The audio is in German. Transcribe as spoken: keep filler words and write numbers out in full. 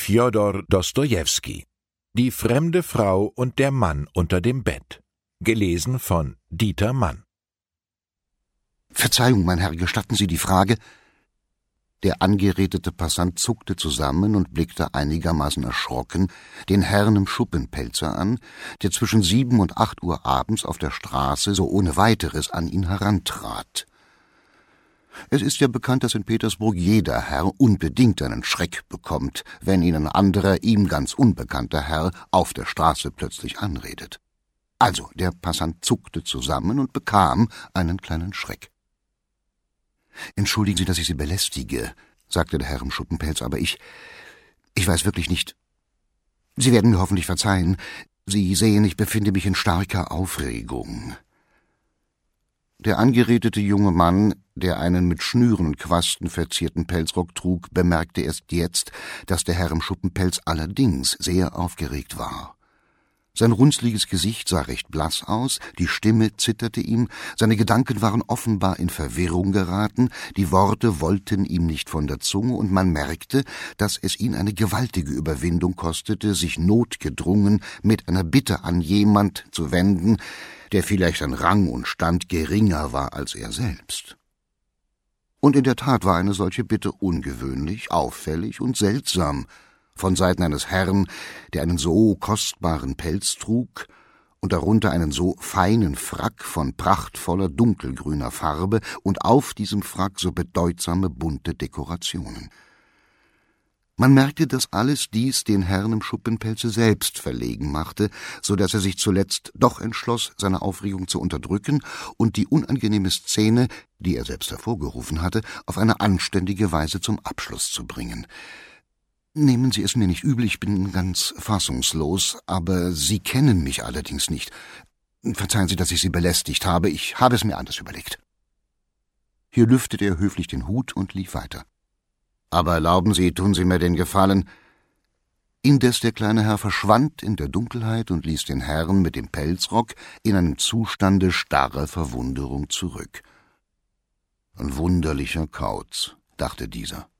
Fjodor Dostojewski. Die fremde Frau und der Mann unter dem Bett. Gelesen von Dieter Mann. »Verzeihung, mein Herr, gestatten Sie die Frage?« Der angeredete Passant zuckte zusammen und blickte einigermaßen erschrocken den Herrn im Schuppenpelzer an, der zwischen sieben und acht Uhr abends auf der Straße so ohne Weiteres an ihn herantrat. Es ist ja bekannt, dass in Petersburg jeder Herr unbedingt einen Schreck bekommt, wenn ihn ein anderer, ihm ganz unbekannter Herr auf der Straße plötzlich anredet. Also, der Passant zuckte zusammen und bekam einen kleinen Schreck. »Entschuldigen Sie, dass ich Sie belästige«, sagte der Herr im Schuppenpelz, »aber ich, ich weiß wirklich nicht. Sie werden mir hoffentlich verzeihen. Sie sehen, ich befinde mich in starker Aufregung.« Der angeredete junge Mann, der einen mit Schnüren und Quasten verzierten Pelzrock trug, bemerkte erst jetzt, dass der Herr im Schuppenpelz allerdings sehr aufgeregt war. Sein runzliges Gesicht sah recht blass aus, die Stimme zitterte ihm, seine Gedanken waren offenbar in Verwirrung geraten, die Worte wollten ihm nicht von der Zunge, und man merkte, dass es ihn eine gewaltige Überwindung kostete, sich notgedrungen mit einer Bitte an jemand zu wenden, der vielleicht an Rang und Stand geringer war als er selbst. Und in der Tat war eine solche Bitte ungewöhnlich, auffällig und seltsam, von Seiten eines Herrn, der einen so kostbaren Pelz trug und darunter einen so feinen Frack von prachtvoller dunkelgrüner Farbe und auf diesem Frack so bedeutsame bunte Dekorationen. Man merkte, dass alles dies den Herrn im Schuppenpelze selbst verlegen machte, so dass er sich zuletzt doch entschloss, seine Aufregung zu unterdrücken und die unangenehme Szene, die er selbst hervorgerufen hatte, auf eine anständige Weise zum Abschluss zu bringen. »Nehmen Sie es mir nicht übel, ich bin ganz fassungslos, aber Sie kennen mich allerdings nicht. Verzeihen Sie, dass ich Sie belästigt habe, ich habe es mir anders überlegt.« Hier lüftete er höflich den Hut und lief weiter. »Aber erlauben Sie, tun Sie mir den Gefallen.« Indes der kleine Herr verschwand in der Dunkelheit und ließ den Herrn mit dem Pelzrock in einem Zustande starrer Verwunderung zurück. »Ein wunderlicher Kauz«, dachte dieser.